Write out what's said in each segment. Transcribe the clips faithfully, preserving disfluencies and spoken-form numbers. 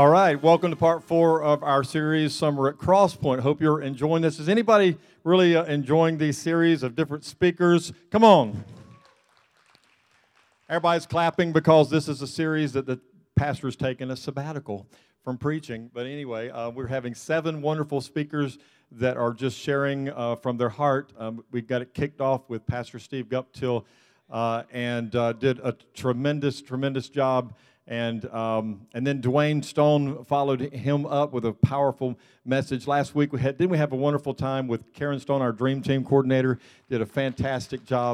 All right, welcome to part four of our series, Summer at Crosspoint. Hope you're enjoying this. Is anybody really uh, enjoying these series of different speakers? Come on. Everybody's clapping because this is a series that the pastor's taken a sabbatical from preaching. But anyway, uh, we're having seven wonderful speakers that are just sharing uh, from their heart. Um, we got it kicked off with Pastor Steve Guptill uh, and uh, did a tremendous, tremendous job. And um, and then Dwayne Stone followed him up with a powerful message. Last week, we had didn't we have a wonderful time with Karen Stone, our Dream Team coordinator, did a fantastic job.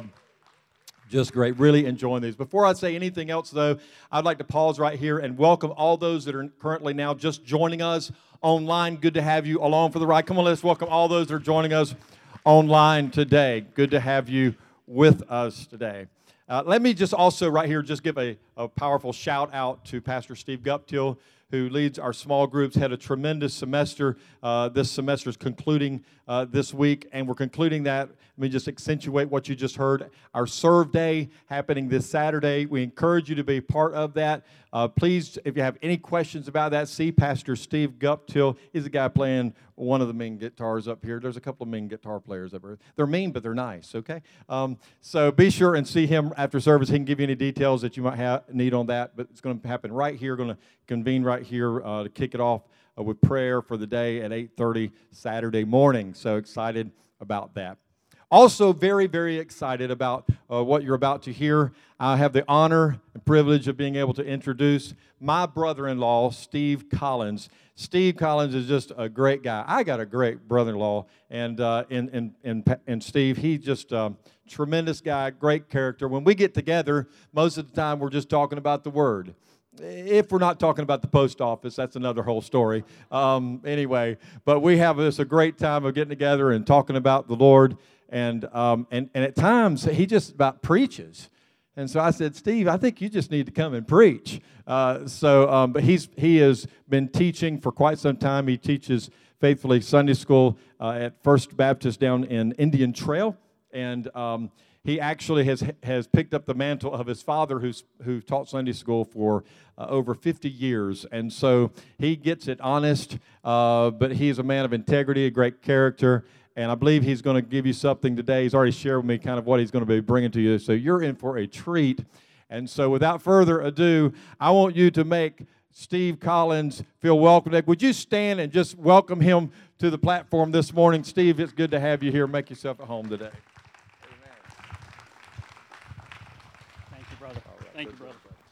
Just great. Really enjoying these. Before I say anything else, though, I'd like to pause right here and welcome all those that are currently now just joining us online. Good to have you along for the ride. Come on, let's welcome all those that are joining us online today. Good to have you with us today. Uh, let me just also right here just give a, a powerful shout out to Pastor Steve Guptill, who leads our small groups, had a tremendous semester. Uh, this semester is concluding uh, this week, and we're concluding that. Let me just accentuate what you just heard. Our Serve Day happening this Saturday. We encourage you to be part of that. Uh, please, if you have any questions about that, see Pastor Steve Guptill. He's the guy playing one of the mean guitars up here. There's a couple of mean guitar players up here. They're mean, but they're nice, okay? Um, so be sure and see him after service. He can give you any details that you might have, need on that, but it's going to happen right here, going to convene right here uh, to kick it off uh, with prayer for the day at eight thirty Saturday morning. So excited about that. Also very, very excited about uh, what you're about to hear. I have the honor and privilege of being able to introduce my brother-in-law, Steve Collins. Steve Collins is just a great guy. I got a great brother-in-law, and uh, in, in, in, in Steve, he's just a tremendous guy, great character. When we get together, most of the time we're just talking about the Word. If we're not talking about the post office, that's another whole story. Um, anyway, but we have this a great time of getting together and talking about the Lord. And, um, and and at times, he just about preaches. And so I said, Steve, I think you just need to come and preach. Uh, so, um, but he's he has been teaching for quite some time. He teaches faithfully Sunday school uh, at First Baptist down in Indian Trail. And um, he actually has has picked up the mantle of his father, who's who taught Sunday school for uh, over fifty years. And so he gets it honest, uh, but he's a man of integrity, a great character. And I believe he's going to give you something today. He's already shared with me kind of what he's going to be bringing to you. So you're in for a treat. And so without further ado, I want you to make Steve Collins feel welcome. Would you stand and just welcome him to the platform this morning? Steve, it's good to have you here. Make yourself at home today. Amen. Thank you, brother. Right. Thank you, brother.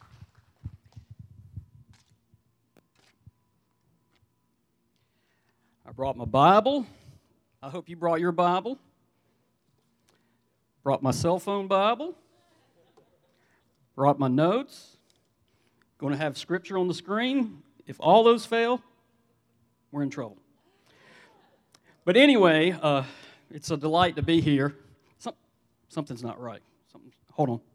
I brought my Bible. I hope you brought your Bible. Brought my cell phone Bible. Brought my notes. Going to have scripture on the screen. If all those fail, we're in trouble. But anyway, uh, it's a delight to be here. Some, something's not right. Something, hold on.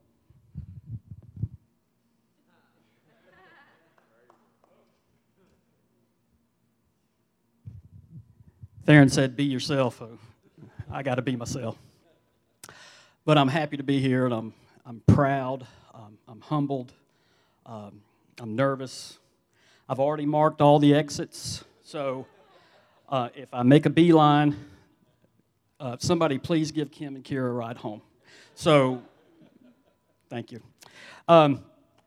Theron said, be yourself. I got to be myself. But I'm happy to be here, and I'm I'm proud. Um, I'm humbled. Um, I'm nervous. I've already marked all the exits, so uh, if I make a beeline, uh, somebody please give Kim and Kira a ride home. So, thank you. Um,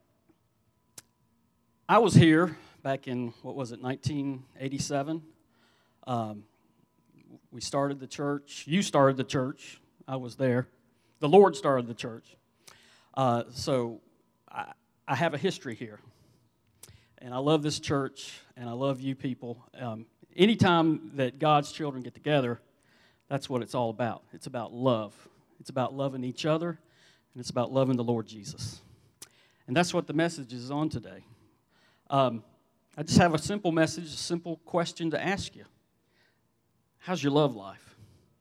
I was here back in, what was it, nineteen eighty-seven. Um, We started the church. You started the church. I was there. The Lord started the church. Uh, so I, I have a history here. And I love this church, and I love you people. Um, anytime that God's children get together, that's what it's all about. It's about love. It's about loving each other, and it's about loving the Lord Jesus. And that's what the message is on today. Um, I just have a simple message, a simple question to ask you. How's your love life?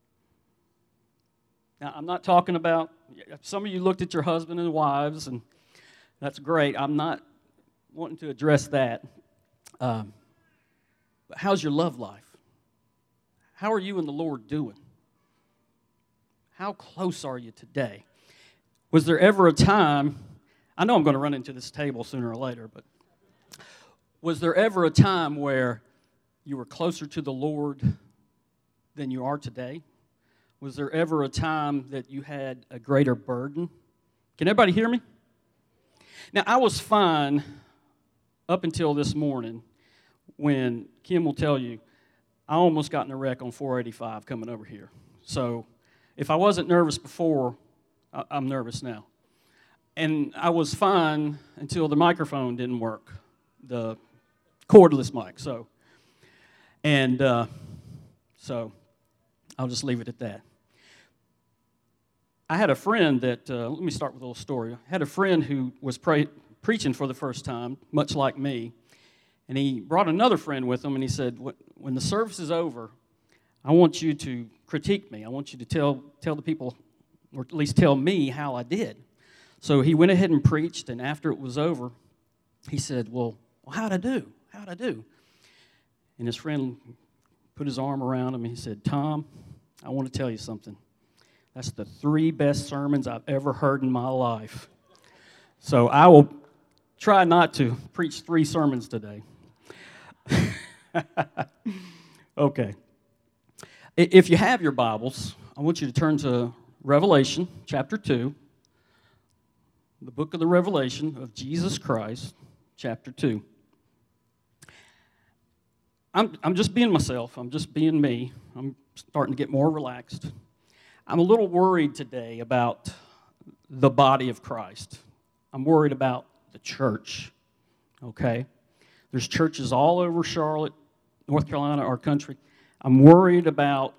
Now, I'm not talking about, some of you looked at your husband and wives, and that's great. I'm not wanting to address that. Um, but how's your love life? How are you and the Lord doing? How close are you today? Was there ever a time, I know I'm going to run into this table sooner or later, but Was there ever a time where you were closer to the Lord than you are today? Was there ever a time that you had a greater burden? Can everybody hear me? Now, I was fine up until this morning when Kim will tell you, I almost got in a wreck on four eighty-five coming over here. So if I wasn't nervous before, I'm nervous now. And I was fine until the microphone didn't work, the cordless mic. So, and uh, so I'll just leave it at that. I had a friend that, uh, let me start with a little story. I had a friend who was pre- preaching for the first time, much like me, and he brought another friend with him, and he said, when the service is over, I want you to critique me. I want you to tell tell the people, or at least tell me how I did. So he went ahead and preached, and after it was over, he said, well, well how'd I do? How'd I do? And his friend put his arm around him, and he said, Tom, I want to tell you something. That's the three best sermons I've ever heard in my life. So I will try not to preach three sermons today. Okay. If you have your Bibles, I want you to turn to Revelation chapter two, the book of the Revelation of Jesus Christ, chapter two. I'm, I'm just being myself. I'm just being me. I'm starting to get more relaxed. I'm a little worried today about the body of Christ. I'm worried about the church, okay? There's churches all over Charlotte, North Carolina, our country. I'm worried about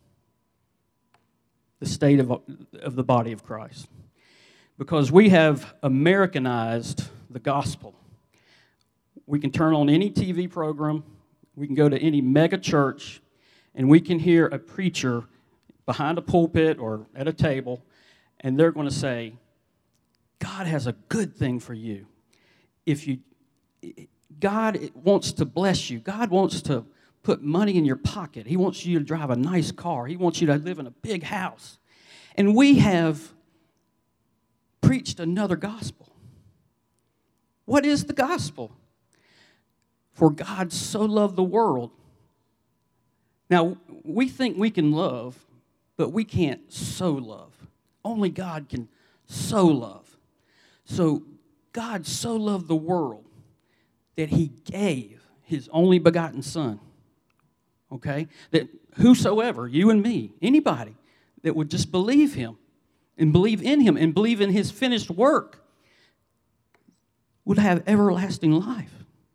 the state of, of the body of Christ because we have Americanized the gospel. We can turn on any T V program, we can go to any mega church, and we can hear a preacher behind a pulpit or at a table, and they're going to say, God has a good thing for you. If you, God wants to bless you. God wants to put money in your pocket. He wants you to drive a nice car. He wants you to live in a big house. And we have preached another gospel. What is the gospel? For God so loved the world. Now, we think we can love, but we can't so love. Only God can so love. So God so loved the world that he gave his only begotten Son. Okay? That whosoever, you and me, anybody that would just believe him and believe in him and believe in his finished work would have everlasting life.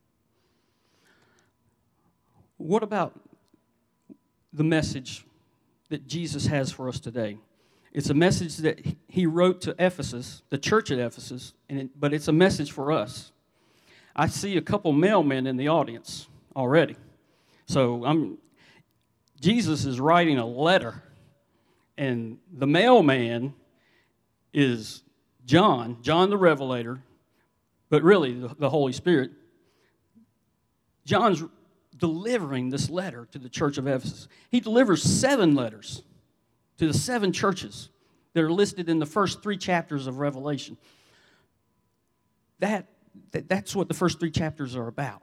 What about the message that Jesus has for us today? It's a message that he wrote to Ephesus, the church at Ephesus, and it, but it's a message for us. I see a couple mailmen in the audience already. So I'm, Jesus is writing a letter, and the mailman is John, John the Revelator, but really the, the Holy Spirit. John's delivering this letter to the church of Ephesus. He delivers seven letters to the seven churches that are listed in the first three chapters of Revelation. That, that that's what the first three chapters are about.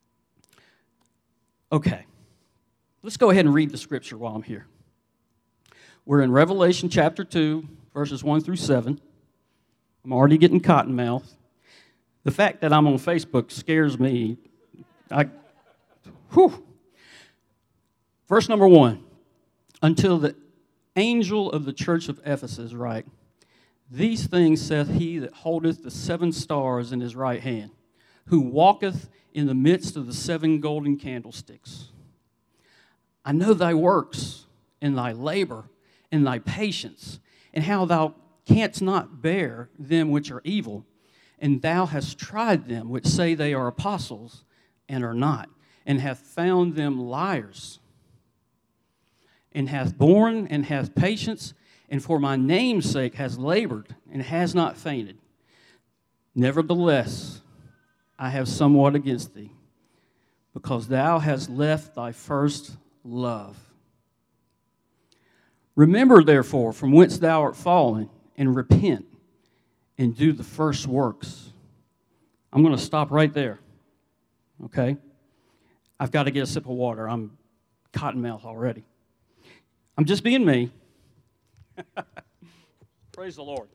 Okay, let's go ahead and read the scripture while I'm here. We're in Revelation chapter two, verses one through seven. I'm already getting cotton mouth. The fact that I'm on Facebook scares me. I, whew. Verse number one. Until the angel of the church of Ephesus write, these things saith he that holdeth the seven stars in his right hand, who walketh in the midst of the seven golden candlesticks. I know thy works, and thy labor, and thy patience, and how thou canst not bear them which are evil, and thou hast tried them which say they are apostles, and are not, and hath found them liars, and hath borne and hath patience, and for my name's sake has labored, and has not fainted. Nevertheless, I have somewhat against thee, because thou hast left thy first love. Remember, therefore, from whence thou art fallen, and repent, and do the first works. I'm going to stop right there. okay? I've got to get a sip of water. I'm cottonmouth already. I'm just being me. Praise the Lord.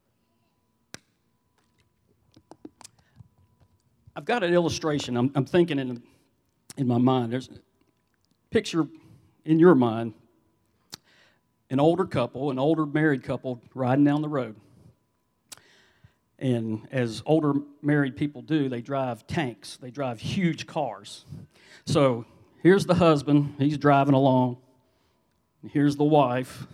I've got an illustration. I'm, I'm thinking in, in my mind. There's a picture in your mind, an older couple, an older married couple riding down the road. And as older married people do, they drive tanks. They drive huge cars. So here's the husband. He's driving along. Here's the wife.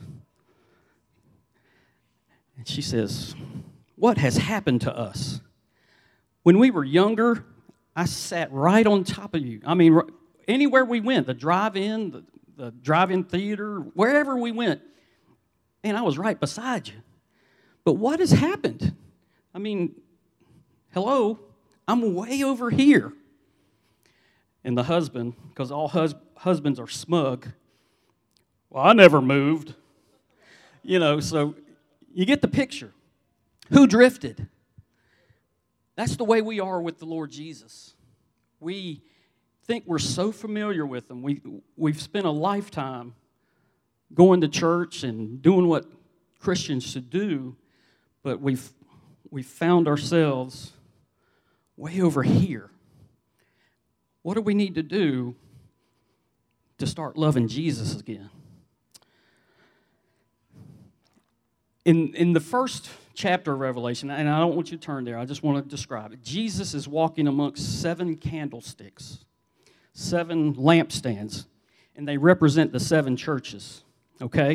And she says, "What has happened to us? When we were younger, I sat right on top of you. I mean, anywhere we went, the drive-in, the, the drive-in theater, wherever we went, and I was right beside you. But what has happened? I mean, hello, I'm way over here." And the husband, because all hus- husbands are smug, "Well, I never moved." You know, so you get the picture. Who drifted? That's the way we are with the Lord Jesus. We think we're so familiar with Him. We, we've spent a lifetime going to church and doing what Christians should do, but we've, we've found ourselves way over here. What do we need to do to start loving Jesus again? In, in the first chapter of Revelation, and I don't want you to turn there, I just want to describe it. Jesus is walking amongst seven candlesticks, seven lampstands, and they represent the seven churches, okay?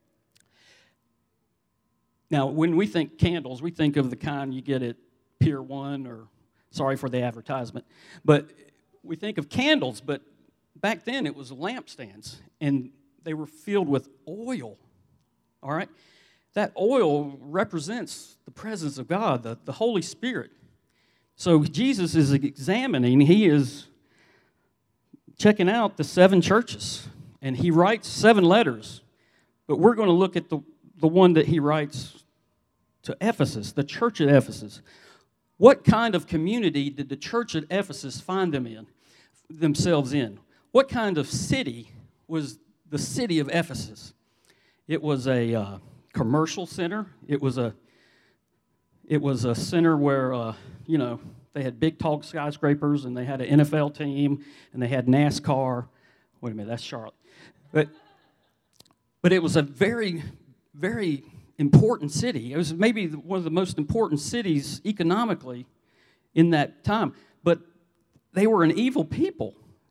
Now, when we think candles, we think of the kind you get at Pier one, or, sorry for the advertisement, but we think of candles, but back then it was lampstands, and they were filled with oil, all right? That oil represents the presence of God, the, the Holy Spirit. So Jesus is examining, he is checking out the seven churches, and he writes seven letters. But we're going to look at the, the one that he writes to Ephesus, the church at Ephesus. What kind of community did the church at Ephesus find them in, themselves in? What kind of city was the city of Ephesus? It was a uh, commercial center. It was a it was a center where uh, you know, they had big tall skyscrapers, and they had an N F L team, and they had NASCAR. Wait a minute, that's Charlotte. But but it was a very very important city. It was maybe one of the most important cities economically in that time. But they were an evil people.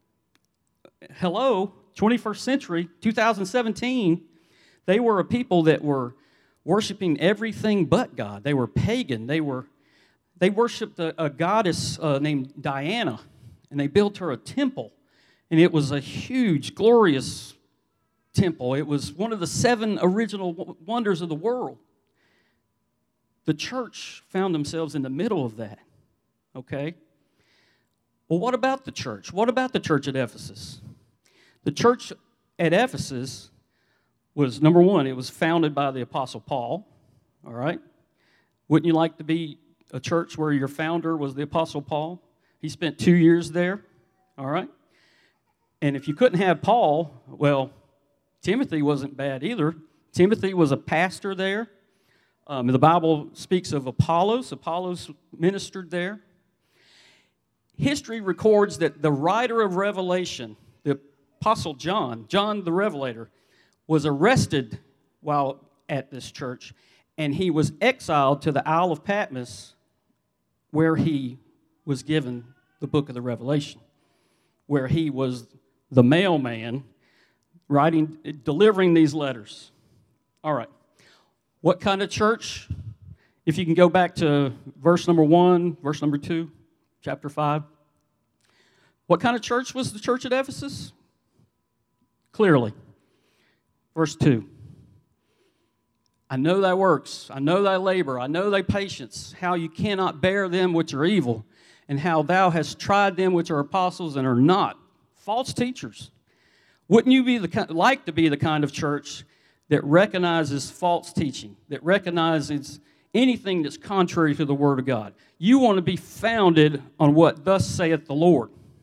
Hello, twenty-first century, two thousand seventeen. They were a people that were worshiping everything but God. They were pagan. They were they worshipped a, a goddess uh, named Diana, and they built her a temple. And it was a huge, glorious temple. It was one of the seven original w- wonders of the world. The church found themselves in the middle of that. Okay? Well, what about the church? What about the church at Ephesus? The church at Ephesus was, number one, it was founded by the Apostle Paul, all right? Wouldn't you like to be a church where your founder was the Apostle Paul? He spent two years there, all right? And if you couldn't have Paul, well, Timothy wasn't bad either. Timothy was a pastor there. Um, the Bible speaks of Apollos. Apollos ministered there. History records that the writer of Revelation, the Apostle John, John the Revelator, was arrested while at this church, and he was exiled to the Isle of Patmos, where he was given the book of the Revelation, where he was the mailman writing, delivering these letters. All right. What kind of church? If you can go back to verse number one, verse number two, chapter five. What kind of church was the church at Ephesus? Clearly. Verse two. I know thy works, I know thy labor, I know thy patience, how you cannot bear them which are evil, and how thou hast tried them which are apostles and are not, false teachers. Wouldn't you be the like to be the kind of church that recognizes false teaching, that recognizes anything that's contrary to the Word of God? You want to be founded on what thus saith the Lord,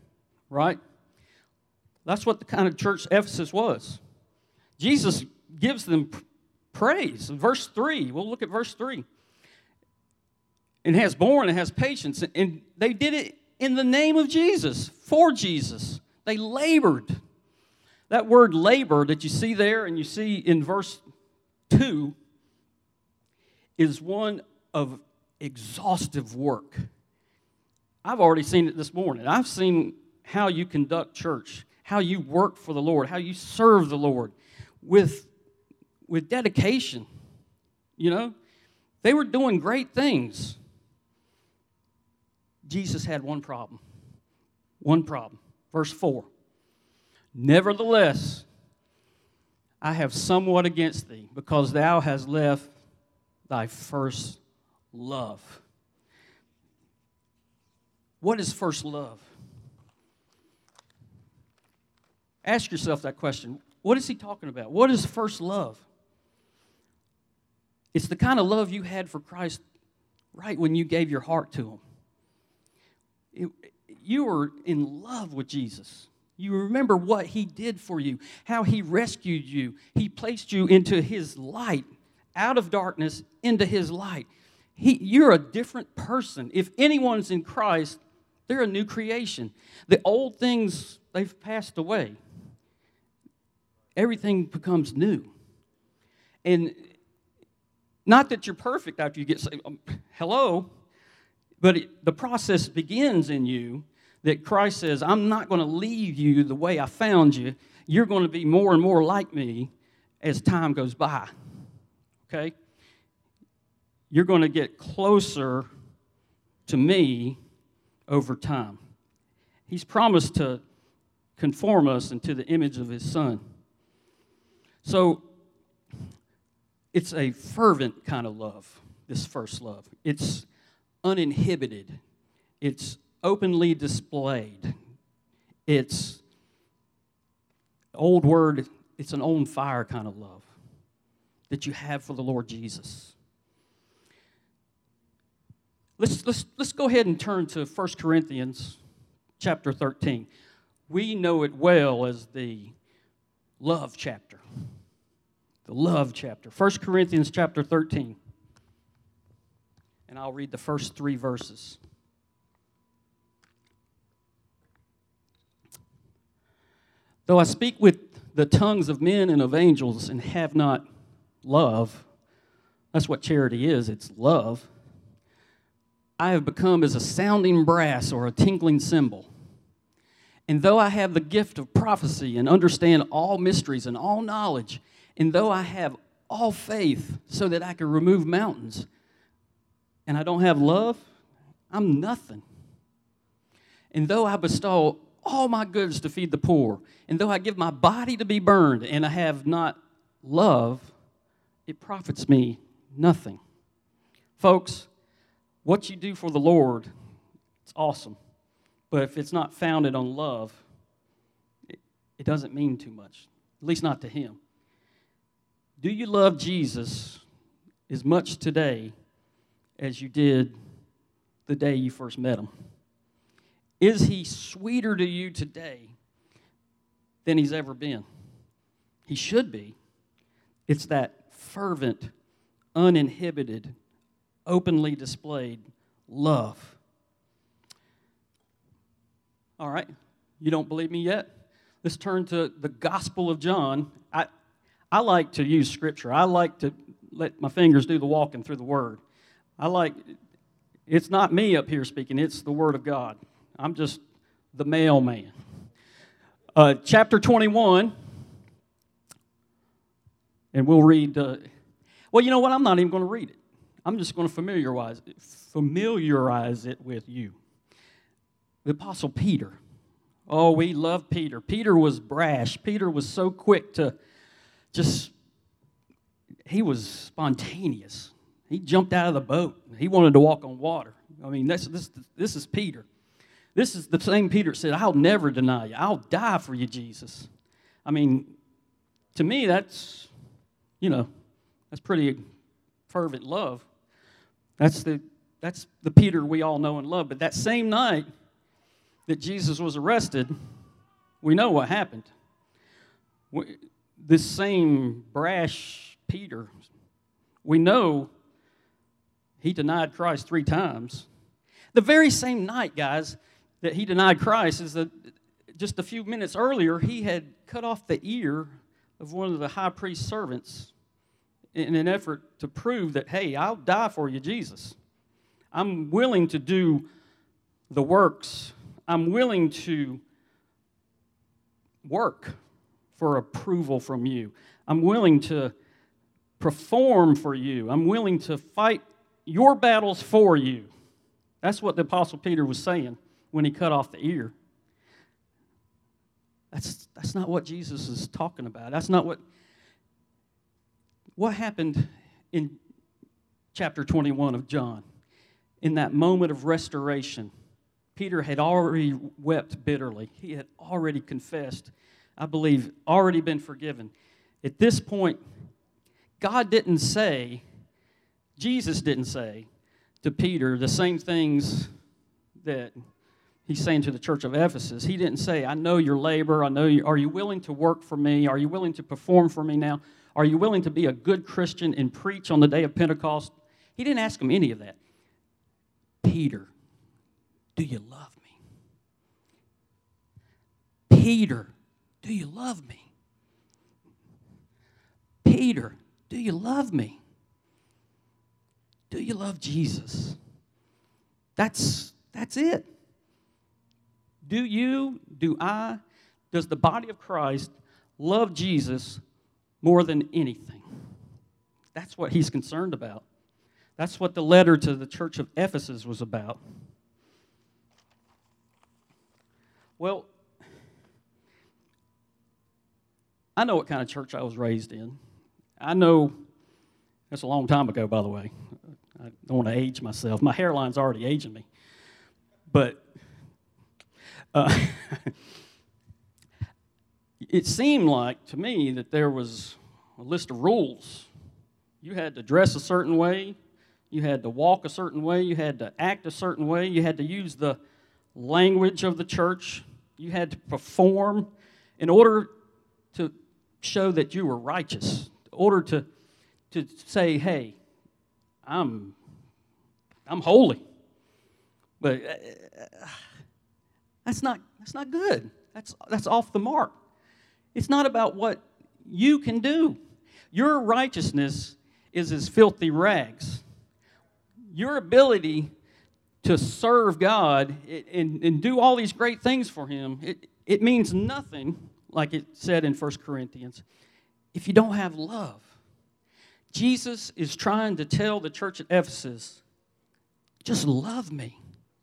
right? That's what the kind of church Ephesus was. Jesus gives them praise. Verse three, we'll look at verse three. It has borne, it has patience, and they did it in the name of Jesus, for Jesus. They labored. That word labor that you see there and you see in verse two is one of exhaustive work. I've already seen it this morning. I've seen how you conduct church, how you work for the Lord, how you serve the Lord with, with dedication. You know, they were doing great things. Jesus had one problem. One problem. Verse four. Nevertheless, I have somewhat against thee, because thou hast left thy first love. What is first love? Ask yourself that question. What is he talking about? What is first love? It's the kind of love you had for Christ right when you gave your heart to him. It, you were in love with Jesus. You remember what he did for you, how he rescued you. He placed you into his light, out of darkness into his light. He, you're a different person. If anyone's in Christ, they're a new creation. The old things, they've passed away. Everything becomes new. And not that you're perfect after you get saved. Um, hello. But it, the process begins in you that Christ says, I'm not going to leave you the way I found you. You're going to be more and more like me as time goes by. Okay? You're going to get closer to me over time. He's promised to conform us into the image of his Son. So, it's a fervent kind of love, this first love. It's uninhibited. It's openly displayed. It's, old word, it's an on fire kind of love that you have for the Lord Jesus. Let's, let's, let's go ahead and turn to First Corinthians chapter thirteen. We know it well as the love chapter. The love chapter. First Corinthians chapter thirteen. And I'll read the first three verses. Though I speak with the tongues of men and of angels and have not love, that's what charity is, it's love, I have become as a sounding brass or a tinkling cymbal. And though I have the gift of prophecy and understand all mysteries and all knowledge, and though I have all faith so that I can remove mountains, and I don't have love, I'm nothing. And though I bestow all my goods to feed the poor, and though I give my body to be burned, and I have not love, it profits me nothing. Folks, what you do for the Lord, it's awesome. But if it's not founded on love, it, it doesn't mean too much, at least not to him. Do you love Jesus as much today as you did the day you first met him? Is he sweeter to you today than he's ever been? He should be. It's that fervent, uninhibited, openly displayed love. All right, you don't believe me yet? Let's turn to the Gospel of John. I, I like to use Scripture. I like to let my fingers do the walking through the Word. I like, it's not me up here speaking, it's the Word of God. I'm just the mailman. Uh, chapter twenty-one, and we'll read, uh, well, you know what, I'm not even going to read it. I'm just going to familiarize it, familiarize it with you. The Apostle Peter. Oh, we love Peter. Peter was brash. Peter was so quick to just, he was spontaneous. He jumped out of the boat. He wanted to walk on water. I mean, this, this, this is Peter. This is the same Peter that said, I'll never deny you. I'll die for you, Jesus. I mean, to me, that's, you know, that's pretty fervent love. That's the, that's the Peter we all know and love. But that same night, that Jesus was arrested, we know what happened. We, this same brash Peter, we know he denied Christ three times. The very same night, guys, that he denied Christ is that just a few minutes earlier, he had cut off the ear of one of the high priest's servants in an effort to prove that, hey, I'll die for you, Jesus. I'm willing to do the works. I'm willing to work for approval from you. I'm willing to perform for you. I'm willing to fight your battles for you. That's what the Apostle Peter was saying when he cut off the ear. That's, that's not what Jesus is talking about. That's not what... What happened in chapter twenty-one of John? In that moment of restoration, Peter had already wept bitterly. He had already confessed, I believe, already been forgiven. At this point, God didn't say, Jesus didn't say to Peter the same things that he's saying to the church of Ephesus. He didn't say, I know your labor. I know you. Are you willing to work for me? Are you willing to perform for me now? Are you willing to be a good Christian and preach on the day of Pentecost? He didn't ask him any of that. Peter, do you love me? Peter, do you love me? Peter, do you love me? Do you love Jesus? That's, that's it. Do you, do I, does the body of Christ love Jesus more than anything? That's what he's concerned about. That's what the letter to the church of Ephesus was about. Well, I know what kind of church I was raised in. I know, that's a long time ago, by the way. I don't want to age myself. My hairline's already aging me. But uh, it seemed like to me that there was a list of rules. You had to dress a certain way. You had to walk a certain way. You had to act a certain way. You had to use the language of the church. You had to perform in order to show that you were righteous, in order to, to say, hey, I'm, I'm holy. But uh, that's not, that's not good. That's, that's off the mark. It's not about what you can do. Your righteousness is as filthy rags. Your ability to serve God and, and do all these great things for Him, it, it means nothing, like it said in First Corinthians, if you don't have love. Jesus is trying to tell the church at Ephesus, just love me.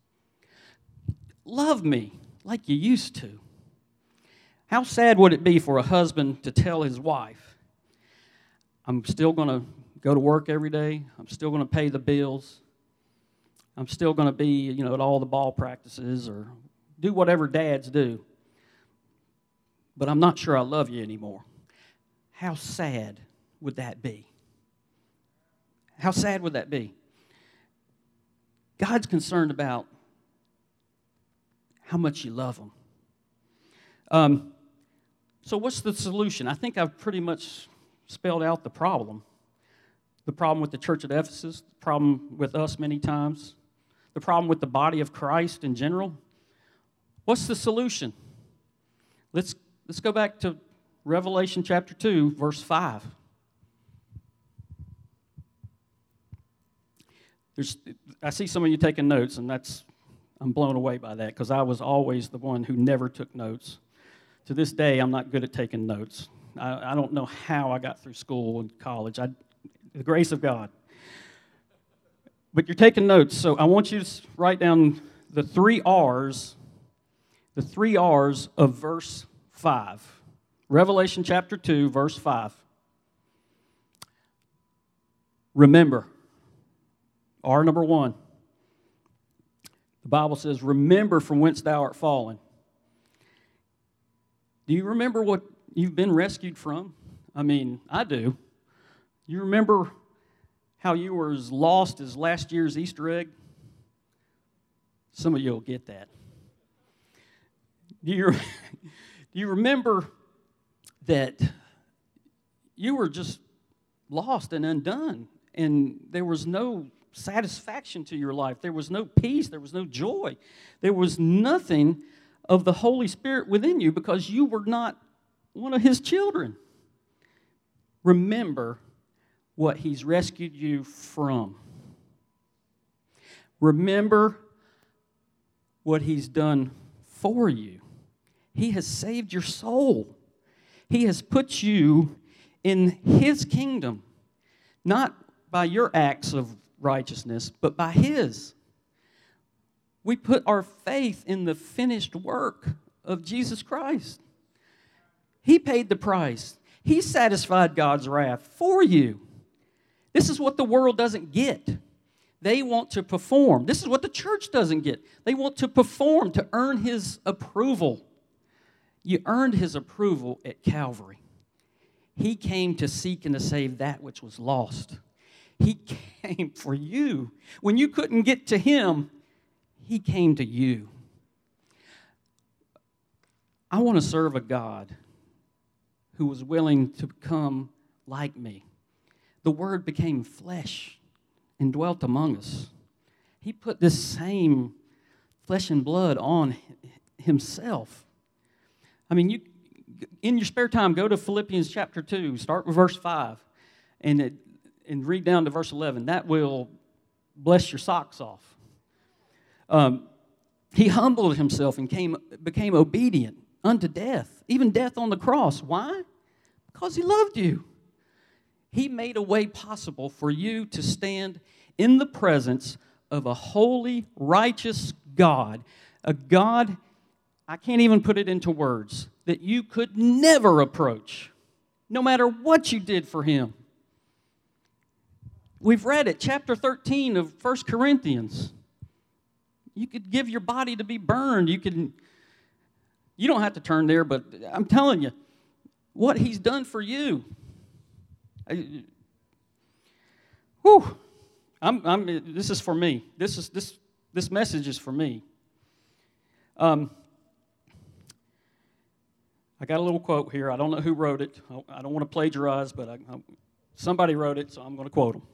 Love me like you used to. How sad would it be for a husband to tell his wife, I'm still going to go to work every day. I'm still going to pay the bills. I'm still going to be, you know, at all the ball practices or do whatever dads do. But I'm not sure I love you anymore. How sad would that be? How sad would that be? God's concerned about how much you love Him. Um, so what's the solution? I think I've pretty much spelled out the problem. The problem with the church at Ephesus, the problem with us many times, the problem with the body of Christ in general. What's the solution? Let's, let's go back to Revelation chapter two, verse five. There's, I see some of you taking notes, and that's I'm blown away by that because I was always the one who never took notes. To this day, I'm not good at taking notes. I, I don't know how I got through school and college. I, the grace of God. But you're taking notes, so I want you to write down the three R's, the three R's of verse five. Revelation chapter two, verse five. Remember. R number one. The Bible says, remember from whence thou art fallen. Do you remember what you've been rescued from? I mean, I do. You remember how you were as lost as last year's Easter egg? Some of you will get that. Do you, do you remember that you were just lost and undone, and there was no satisfaction to your life? There was no peace. There was no joy. There was nothing of the Holy Spirit within you because you were not one of His children. Remember what He's rescued you from. Remember what He's done for you. He has saved your soul. He has put you in His kingdom, not by your acts of righteousness, but by His. We put our faith in the finished work of Jesus Christ. He paid the price. He satisfied God's wrath for you. This is what the world doesn't get. They want to perform. This is what the church doesn't get. They want to perform to earn His approval. You earned His approval at Calvary. He came to seek and to save that which was lost. He came for you. When you couldn't get to Him, He came to you. I want to serve a God who was willing to become like me. The Word became flesh and dwelt among us. He put this same flesh and blood on Himself. I mean, you in your spare time, go to Philippians chapter two, start with verse five, and, it, and read down to verse eleven. That will bless your socks off. Um, he humbled Himself and came, became obedient unto death, even death on the cross. Why? Because He loved you. He made a way possible for you to stand in the presence of a holy, righteous God, a God, I can't even put it into words, that you could never approach, no matter what you did for Him. We've read it, chapter thirteen of First Corinthians. You could give your body to be burned. You can, you don't have to turn there, but I'm telling you, what He's done for you. I, whew, I'm, I'm, this is for me. This is this this message is for me. Um, I got a little quote here. I don't know who wrote it. I don't want to plagiarize, but I, I, somebody wrote it, so I'm going to quote them.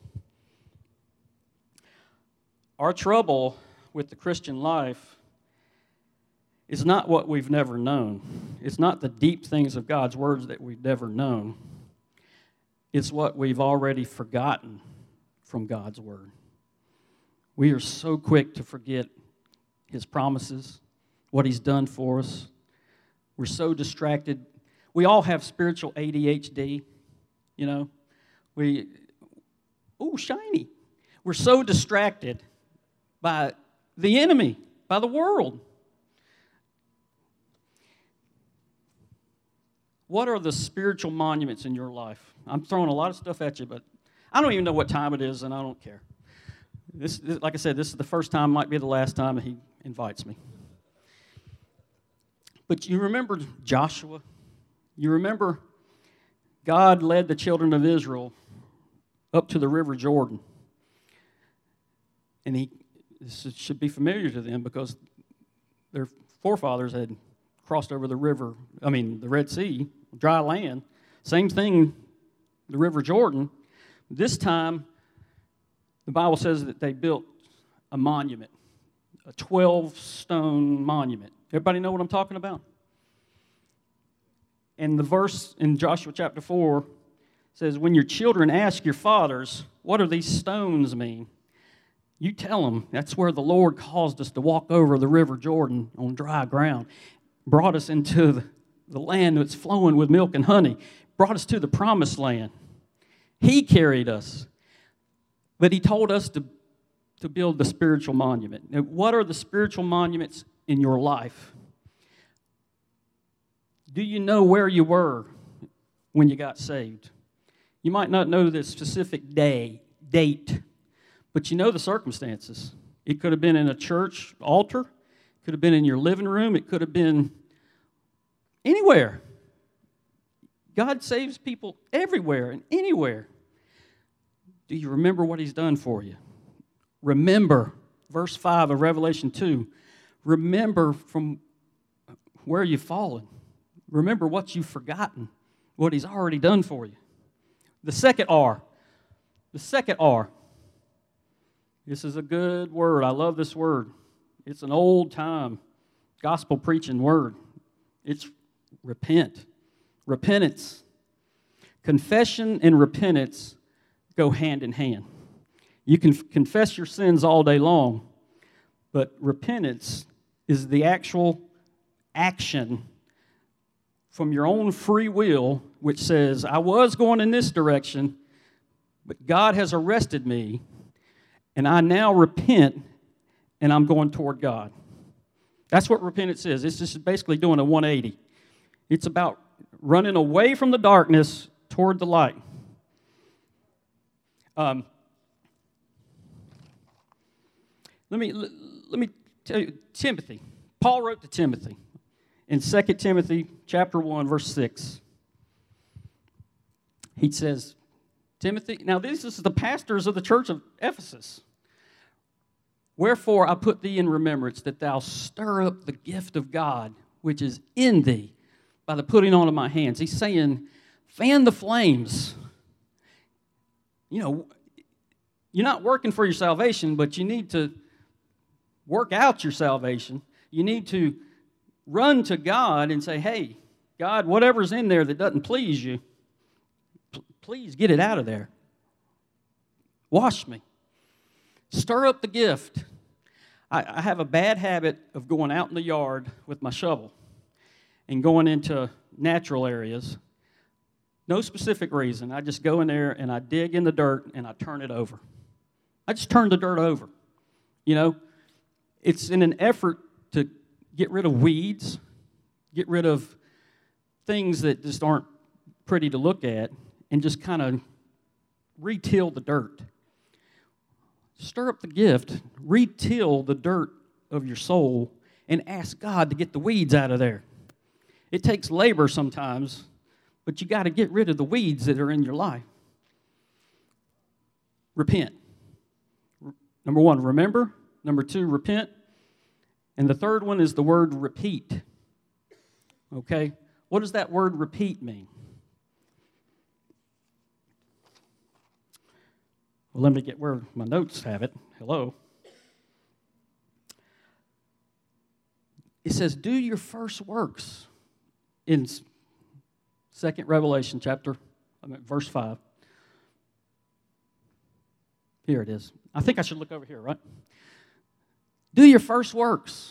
Our trouble with the Christian life is not what we've never known. It's not the deep things of God's words that we've never known. It's what we've already forgotten from God's word. We are so quick to forget His promises, what He's done for us. We're so distracted. We all have spiritual A D H D, you know. We, ooh, shiny. We're so distracted by the enemy, by the world. What are the spiritual monuments in your life? I'm throwing a lot of stuff at you, but I don't even know what time it is, and I don't care. This, this, like I said, this is the first time, might be the last time He invites me. But you remember Joshua? You remember God led the children of Israel up to the river Jordan. And he, this should be familiar to them because their forefathers had crossed over the river, I mean, the Red Sea, dry land. Same thing, the river Jordan. This time, the Bible says that they built a monument, a twelve-stone monument. Everybody know what I'm talking about? And the verse in Joshua chapter four says, when your children ask your fathers, what do these stones mean? You tell them that's where the Lord caused us to walk over the river Jordan on dry ground, brought us into the, the land that's flowing with milk and honey, brought us to the promised land. He carried us. But He told us to, to build the spiritual monument. Now, what are the spiritual monuments in your life? Do you know where you were when you got saved? You might not know the specific day, date, but you know the circumstances. It could have been in a church altar. It could have been in your living room. It could have been anywhere. God saves people everywhere and anywhere. Do you remember what He's done for you? Remember, verse five of Revelation two, remember from where you've fallen. Remember what you've forgotten, what He's already done for you. The second R. The second R. This is a good word. I love this word. It's an old-time gospel preaching word. It's repent. Repentance. Confession and repentance go hand in hand. You can f- confess your sins all day long, but repentance is the actual action from your own free will, which says, I was going in this direction, but God has arrested me, and I now repent, and I'm going toward God. That's what repentance is. It's just basically doing a one eighty. It's about running away from the darkness toward the light. Um, let me let me tell you, Timothy. Paul wrote to Timothy in Second Timothy chapter one, verse six. He says, Timothy, now this is the pastors of the church of Ephesus. Wherefore I put thee in remembrance that thou stir up the gift of God which is in thee by the putting on of my hands. He's saying, fan the flames. You know, you're not working for your salvation, but you need to work out your salvation. You need to run to God and say, hey, God, whatever's in there that doesn't please you, p- please get it out of there. Wash me. Stir up the gift. I, I have a bad habit of going out in the yard with my shovel and going into natural areas. No specific reason. I just go in there and I dig in the dirt and I turn it over. I just turn the dirt over. You know, it's in an effort to get rid of weeds, get rid of things that just aren't pretty to look at, and just kind of re-till the dirt. Stir up the gift, re-till the dirt of your soul, and ask God to get the weeds out of there. It takes labor sometimes, but you got to get rid of the weeds that are in your life. Repent. Number one, remember. Number two, repent. And the third one is the word repeat. Okay? What does that word repeat mean? Well, let me get where my notes have it. Hello. It says, do your first works in Second Revelation chapter, I mean, verse five. Here it is. I think I should look over here, right? Do your first works.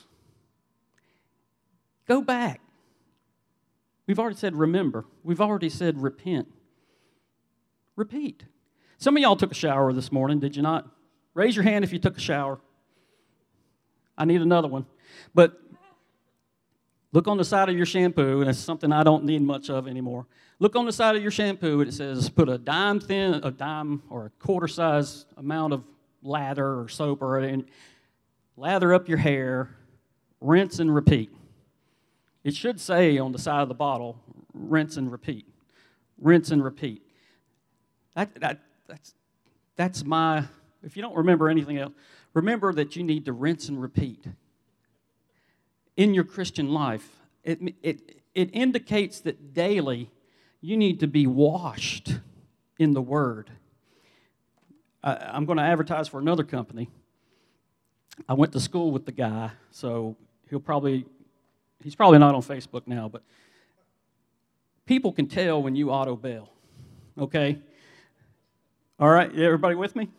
Go back. We've already said remember. We've already said repent. Repeat. Some of y'all took a shower this morning, did you not? Raise your hand if you took a shower. I need another one. But look on the side of your shampoo, and it's something I don't need much of anymore. Look on the side of your shampoo, and it says put a dime thin, a dime or a quarter size amount of lather or soap or and lather up your hair, rinse and repeat. It should say on the side of the bottle, rinse and repeat. Rinse and repeat. That, that, that's, that's my, if you don't remember anything else, remember that you need to rinse and repeat. In your Christian life, it, it, it indicates that daily you need to be washed in the Word. I, I'm going to advertise for another company. I went to school with the guy, so he'll probably, he's probably not on Facebook now, but people can tell when you auto bail, okay? All right, everybody with me?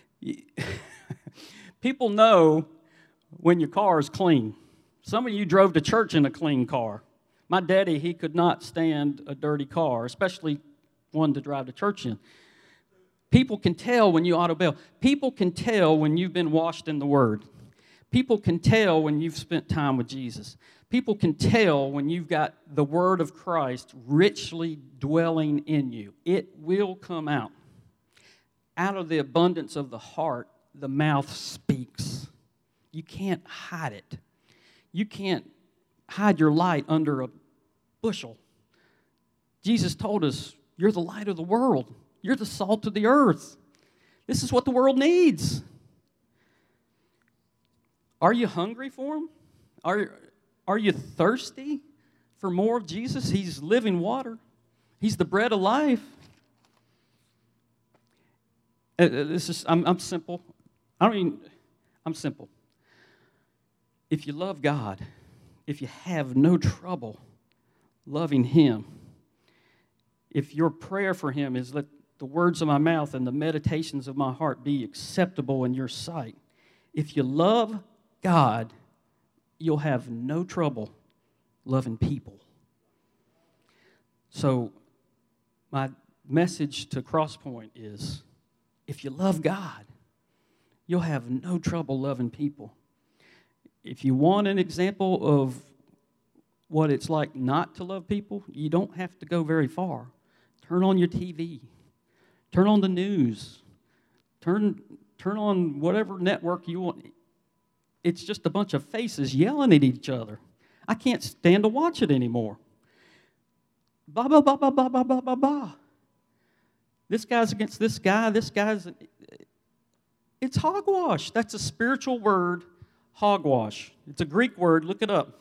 People know when your car is clean. Some of you drove to church in a clean car. My daddy, he could not stand a dirty car, especially one to drive to church in. People can tell when you auto bail. People can tell when you've been washed in the Word. People can tell when you've spent time with Jesus. People can tell when you've got the Word of Christ richly dwelling in you. It will come out. Out of the abundance of the heart, the mouth speaks. You can't hide it. You can't hide your light under a bushel. Jesus told us, you're the light of the world. You're the salt of the earth. This is what the world needs. Are you hungry for Him? Are, Are you thirsty for more of Jesus? He's living water. He's the bread of life. Uh, This is, I'm, I'm simple. I don't even, I'm simple. If you love God, if you have no trouble loving Him, if your prayer for Him is, let the words of my mouth and the meditations of my heart be acceptable in your sight, if you love God, you'll have no trouble loving people. So my message to Crosspoint is, if you love God, you'll have no trouble loving people. If you want an example of what it's like not to love people, you don't have to go very far. Turn on your T V. Turn on the news. Turn, turn on whatever network you want. It's just a bunch of faces yelling at each other. I can't stand to watch it anymore. Blah, blah, blah, blah, blah, blah, blah, blah, blah. This guy's against this guy. This guy's... It's hogwash. That's a spiritual word, hogwash. It's a Greek word. Look it up.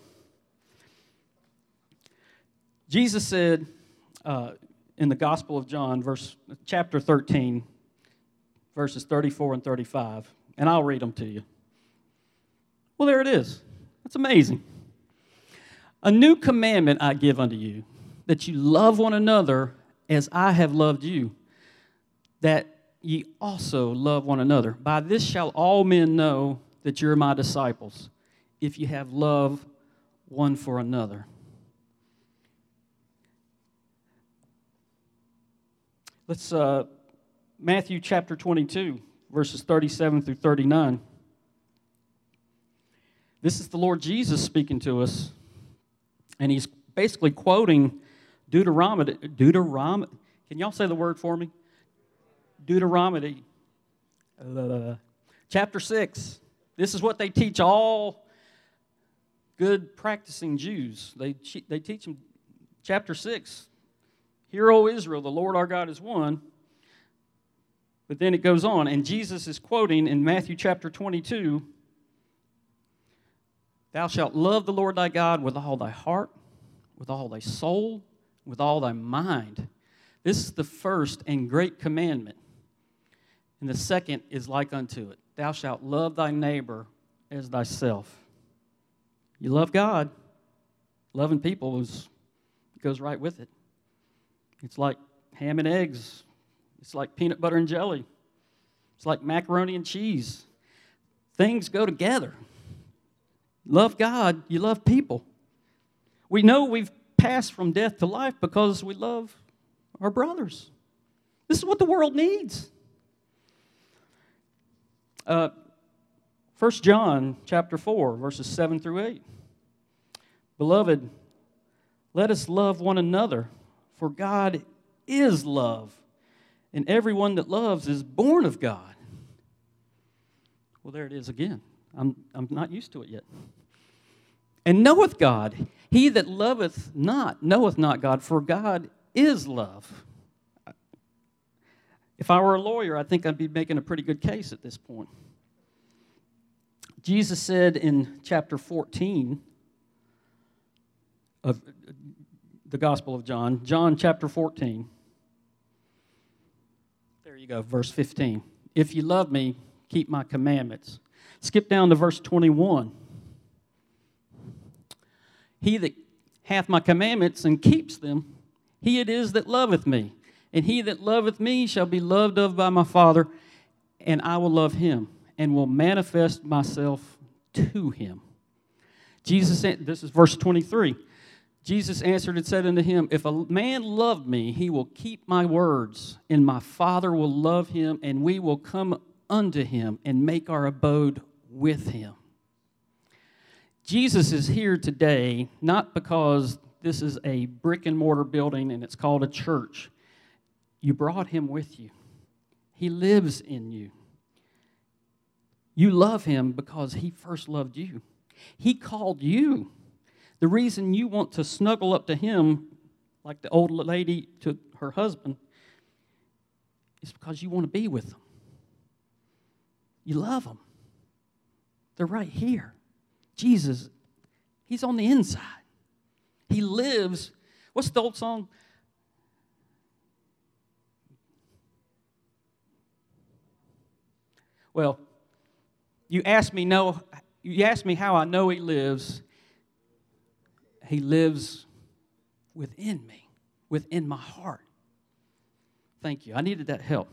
Jesus said uh, in the Gospel of John, verse chapter thirteen, verses thirty-four and thirty-five, and I'll read them to you. Well, there it is. That's amazing. A new commandment I give unto you, that you love one another as I have loved you, that ye also love one another. By this shall all men know that you're my disciples, if you have love one for another. Let's, uh, Matthew chapter twenty-two, verses thirty-seven through thirty-nine. This is the Lord Jesus speaking to us, and he's basically quoting Deuteronomy. Deuteronomy. Can y'all say the word for me? Deuteronomy. Uh, chapter six. This is what they teach all good practicing Jews. They, they teach them chapter six. Hear, O Israel, the Lord our God is one. But then it goes on, and Jesus is quoting in Matthew chapter twenty-two, thou shalt love the Lord thy God with all thy heart, with all thy soul, with all thy mind. This is the first and great commandment. And the second is like unto it. Thou shalt love thy neighbor as thyself. You love God. Loving people is, goes right with it. It's like ham and eggs. It's like peanut butter and jelly. It's like macaroni and cheese. Things go together. Love God, you love people. We know we've passed from death to life because we love our brothers. This is what the world needs. Uh, First John chapter four, verses seven through eight. Beloved, let us love one another, for God is love, and everyone that loves is born of God. Well, there it is again. I'm, I'm not used to it yet. And knoweth God. He that loveth not knoweth not God, for God is love. If I were a lawyer, I think I'd be making a pretty good case at this point. Jesus said in chapter fourteen of the Gospel of John, John chapter fourteen, there you go, verse fifteen. If you love me, keep my commandments. Skip down to verse twenty-one. He that hath my commandments and keeps them, he it is that loveth me. And he that loveth me shall be loved of by my Father, and I will love him, and will manifest myself to him. Jesus, this is verse twenty-three. Jesus answered and said unto him, if a man love me, he will keep my words, and my Father will love him, and we will come unto him and make our abode with him. Jesus is here today not because this is a brick and mortar building and it's called a church. You brought him with you. He lives in you. You love him because he first loved you. He called you. The reason you want to snuggle up to him like the old lady to her husband is because you want to be with them. You love them. They're right here. Jesus He's on the inside. He lives. What's the old song? Well, you asked me know. You asked me how I know He lives. He lives within me, within my heart. Thank you. I needed that help.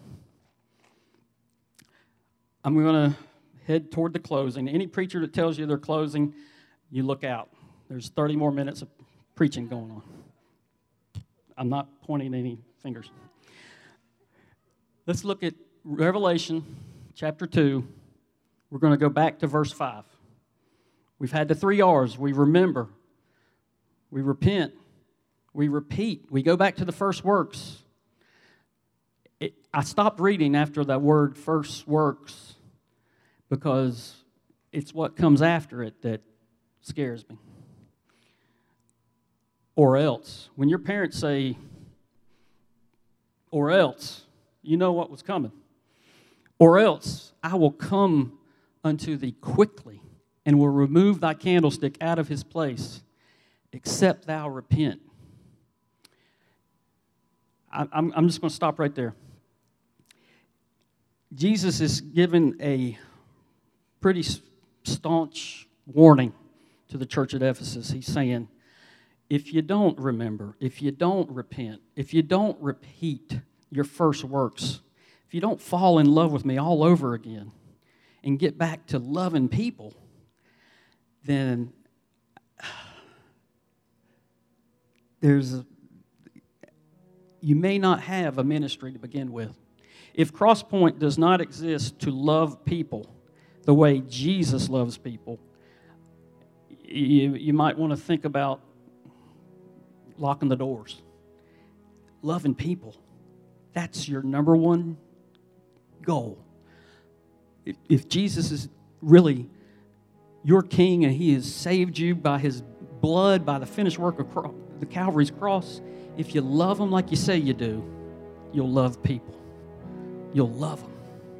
I'm going to head toward the closing. Any preacher that tells you they're closing, you look out. There's thirty more minutes of preaching going on. I'm not pointing any fingers. Let's look at Revelation chapter two. We're going to go back to verse five. We've had the three R's. We remember. We repent. We repeat. We go back to the first works. It, I stopped reading after that word first works because it's what comes after it that scares me. Or else. When your parents say, or else, you know what was coming. Or else I will come unto thee quickly and will remove thy candlestick out of his place, except thou repent. I, I'm, I'm just going to stop right there. Jesus is given a pretty staunch warning to the church at Ephesus. He's saying, if you don't remember, if you don't repent, if you don't repeat your first works, if you don't fall in love with me all over again and get back to loving people, then there's a, you may not have a ministry to begin with. If Crosspoint does not exist to love people the way Jesus loves people, you, you might want to think about locking the doors. Loving people. That's your number one goal. If, if Jesus is really your king and He has saved you by His blood, by the finished work of cro- the Calvary's cross, if you love Him like you say you do, you'll love people. You'll love them.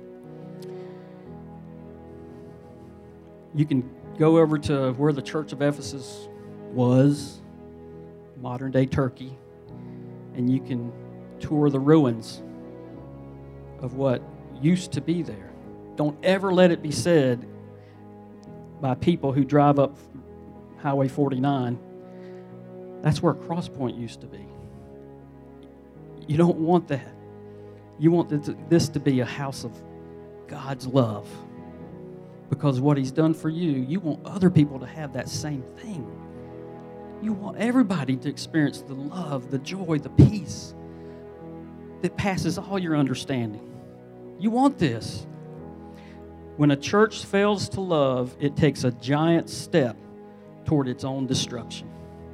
You can go over to where the church of Ephesus was, modern-day Turkey, and you can tour the ruins of what used to be there. Don't ever let it be said by people who drive up Highway forty-nine, that's where Crosspoint used to be. You don't want that. You want this to be a house of God's love. Because what He's done for you, you want other people to have that same thing. You want everybody to experience the love, the joy, the peace that passes all your understanding. You want this. When a church fails to love, it takes a giant step toward its own destruction.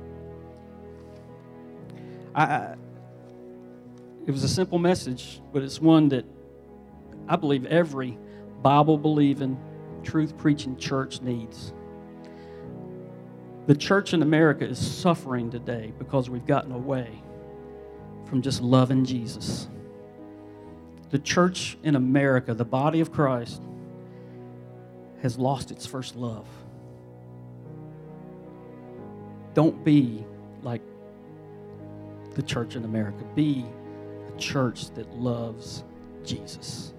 I, it was a simple message, but it's one that I believe every Bible-believing, truth-preaching church needs. The church in America is suffering today because we've gotten away from just loving Jesus. The church in America, the body of Christ, has lost its first love. Don't be like the church in America. Be a church that loves Jesus.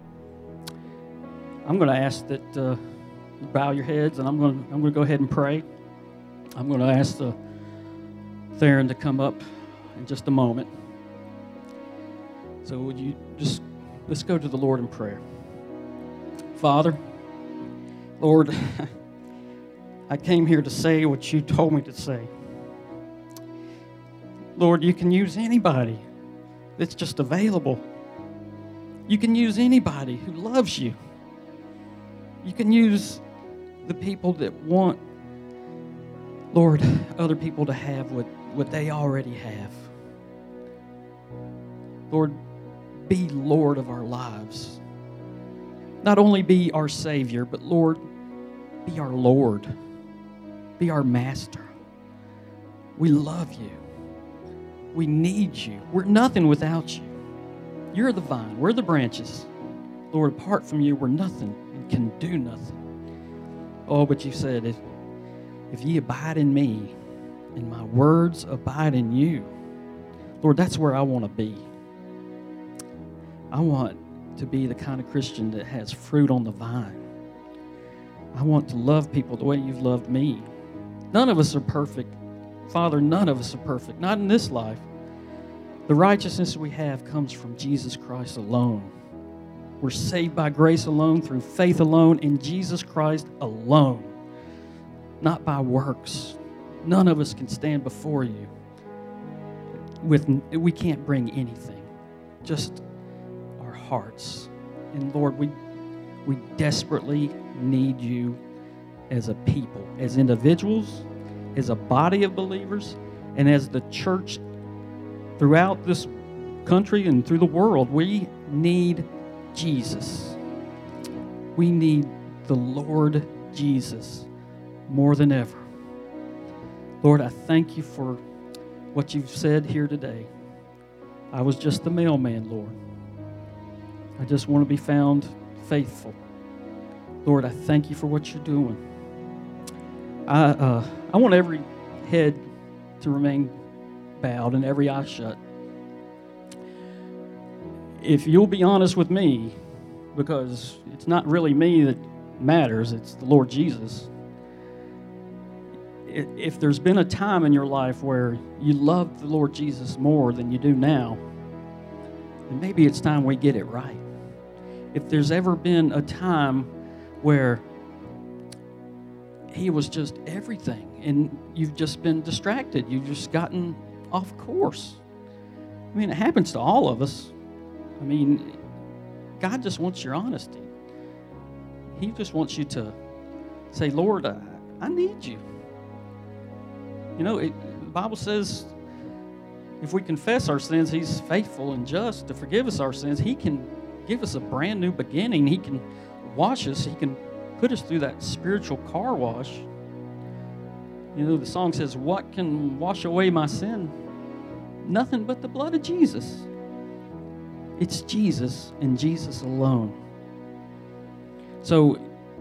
I'm going to ask that uh, you bow your heads, and I'm going to, I'm going to go ahead and pray. I'm going to ask the Theron to come up in just a moment. So would you just, let's go to the Lord in prayer. Father, Lord, I came here to say what you told me to say. Lord, you can use anybody that's just available. You can use anybody who loves you. You can use the people that want, Lord, other people to have what, what they already have. Lord, be Lord of our lives. Not only be our Savior, but Lord, be our Lord. Be our Master. We love you. We need you. We're nothing without you. You're the vine. We're the branches. Lord, apart from you, we're nothing and can do nothing. Oh, but you said, if, if ye abide in me and my words abide in you, Lord, that's where I want to be. I want to be the kind of Christian that has fruit on the vine. I want to love people the way you've loved me. None of us are perfect. Father, none of us are perfect, not in this life. The righteousness we have comes from Jesus Christ alone. We're saved by grace alone, through faith alone, in Jesus Christ alone, not by works. None of us can stand before you with, we can't bring anything, just our hearts. And Lord, we we desperately need you as a people, as individuals, as a body of believers, and as the church throughout this country and through the world. We need Jesus. We need the Lord Jesus more than ever. Lord, I thank you for what you've said here today. I was just the mailman, Lord. I just want to be found faithful. Lord, I thank you for what you're doing. I uh, I want every head to remain bowed and every eye shut. If you'll be honest with me, because it's not really me that matters, it's the Lord Jesus. If there's been a time in your life where you loved the Lord Jesus more than you do now, then maybe it's time we get it right. If there's ever been a time where he was just everything and you've just been distracted, you've just gotten off course. I mean, it happens to all of us. I mean, God just wants your honesty. He just wants you to say, Lord, I, I need you. You know, it, the Bible says if we confess our sins, he's faithful and just to forgive us our sins. He can give us a brand new beginning. He can wash us. He can put us through that spiritual car wash. You know, the song says, what can wash away my sin? Nothing but the blood of Jesus. It's Jesus and Jesus alone. So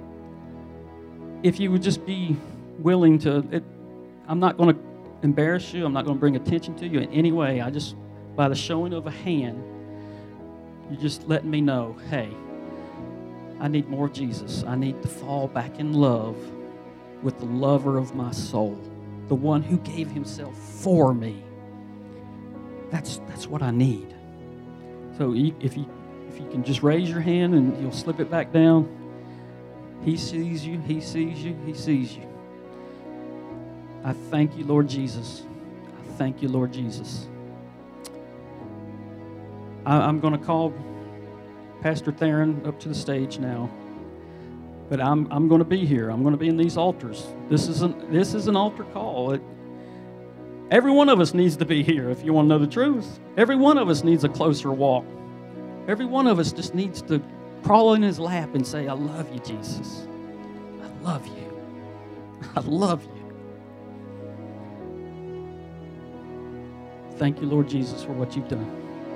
if you would just be willing to, it, I'm not going to embarrass you. I'm not going to bring attention to you in any way. I just, by the showing of a hand, you're just letting me know, hey, I need more of Jesus. I need to fall back in love with the lover of my soul, the one who gave himself for me. That's that's what I need. So if you if you can just raise your hand and you'll slip it back down, he sees you, he sees you, he sees you. I thank you, Lord Jesus. I thank you, Lord Jesus. I, I'm going to call Pastor Theron up to the stage now. But I'm I'm going to be here. I'm going to be in these altars. This is an, this is an altar call. It, every one of us needs to be here if you want to know the truth. Every one of us needs a closer walk. Every one of us just needs to crawl in his lap and say, I love you, Jesus. I love you. I love you. Thank you, Lord Jesus, for what you've done.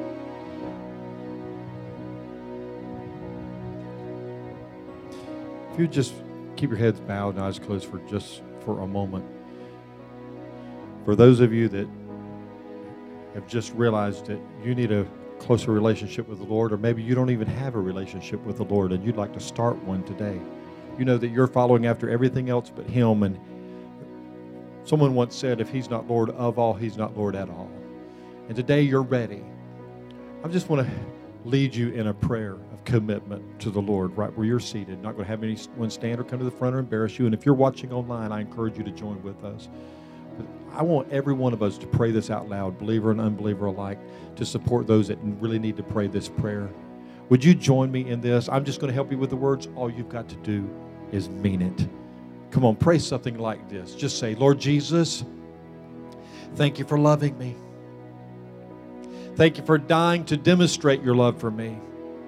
If you just keep your heads bowed and eyes closed for just for a moment. For those of you that have just realized that you need a closer relationship with the Lord, or maybe you don't even have a relationship with the Lord and you'd like to start one today. You know that you're following after everything else but him, and someone once said, if he's not Lord of all, he's not Lord at all. And today you're ready. I just want to lead you in a prayer of commitment to the Lord right where you're seated. Not going to have anyone stand or come to the front or embarrass you. And if you're watching online, I encourage you to join with us. But I want every one of us to pray this out loud, believer and unbeliever alike, to support those that really need to pray this prayer. Would you join me in this? I'm just going to help you with the words. All you've got to do is mean it. Come on, pray something like this. Just say, Lord Jesus, thank you for loving me. Thank you for dying to demonstrate your love for me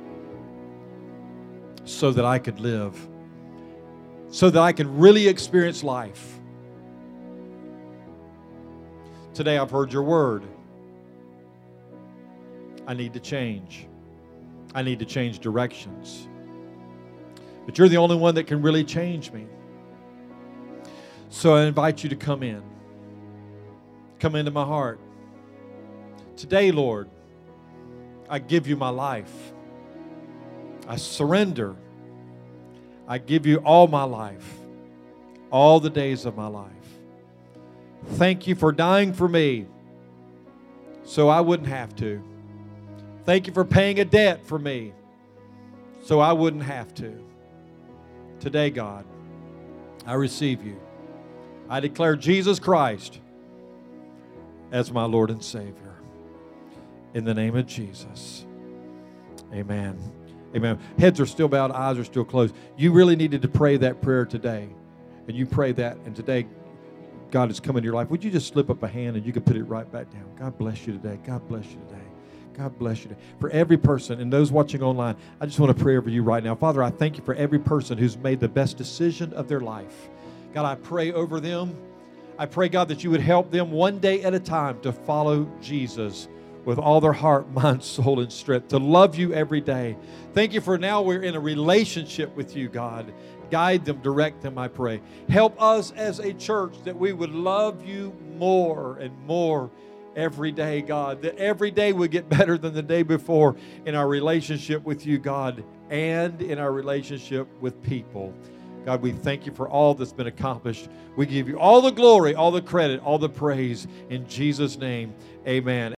so that I could live, so that I can really experience life. Today I've heard your word. I need to change. I need to change directions. But you're the only one that can really change me. So I invite you to come in. Come into my heart. Today, Lord, I give you my life. I surrender. I give you all my life, all the days of my life. Thank you for dying for me so I wouldn't have to. Thank you for paying a debt for me so I wouldn't have to. Today, God, I receive you. I declare Jesus Christ as my Lord and Savior. In the name of Jesus. Amen. Amen. Heads are still bowed, eyes are still closed. You really needed to pray that prayer today. And you pray that, and today God has come into your life. Would you just slip up a hand and you can put it right back down? God bless you today. God bless you today. God bless you today. For every person and those watching online, I just want to pray over you right now. Father, I thank you for every person who's made the best decision of their life. God, I pray over them. I pray, God, that you would help them one day at a time to follow Jesus with all their heart, mind, soul, and strength, to love you every day. Thank you for now we're in a relationship with you, God. Guide them, direct them, I pray. Help us as a church that we would love you more and more every day, God. That every day would get better than the day before in our relationship with you, God, and in our relationship with people. God, we thank you for all that's been accomplished. We give you all the glory, all the credit, all the praise. In Jesus' name, amen.